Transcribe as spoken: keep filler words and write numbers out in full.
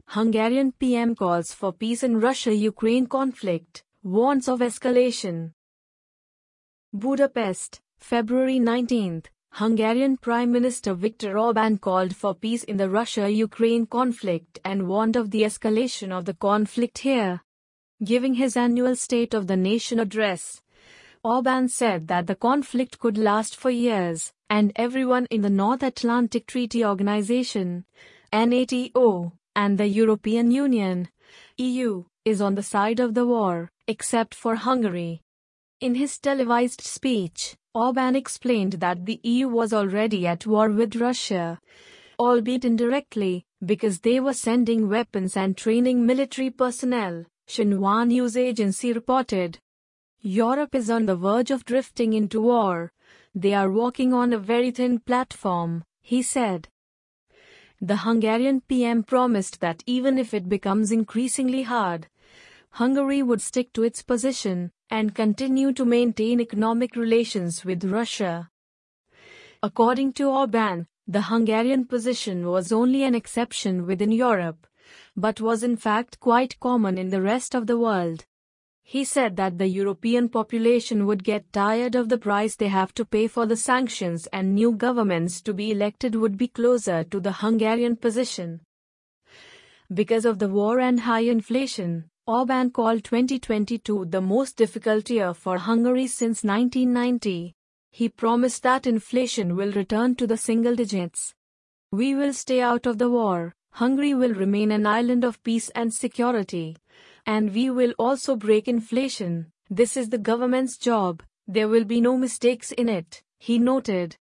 Hungarian P M calls for peace in Russia-Ukraine conflict, warns of escalation. Budapest, February nineteenth. Hungarian Prime Minister Viktor Orbán called for peace in the Russia-Ukraine conflict and warned of the escalation of the conflict here. Giving his annual State of the Nation address, Orbán said that the conflict could last for years, and everyone in the North Atlantic Treaty Organization, NATO, and the European Union, E U, is on the side of the war, except for Hungary. In his televised speech, Orbán explained that the E U was already at war with Russia, albeit indirectly, because they were sending weapons and training military personnel, Xinhua news agency reported. Europe is on the verge of drifting into war. They are walking on a very thin platform, he said. The Hungarian P M promised that even if it becomes increasingly hard, Hungary would stick to its position and continue to maintain economic relations with Russia. According to Orbán, the Hungarian position was only an exception within Europe, but was in fact quite common in the rest of the world. He said that the European population would get tired of the price they have to pay for the sanctions and new governments to be elected would be closer to the Hungarian position. Because of the war and high inflation, Orbán called twenty twenty-two the most difficult year for Hungary since nineteen ninety. He promised that inflation will return to the single digits. We will stay out of the war. Hungary will remain an island of peace and security. And we will also break inflation. This is the government's job. There will be no mistakes in it, he noted.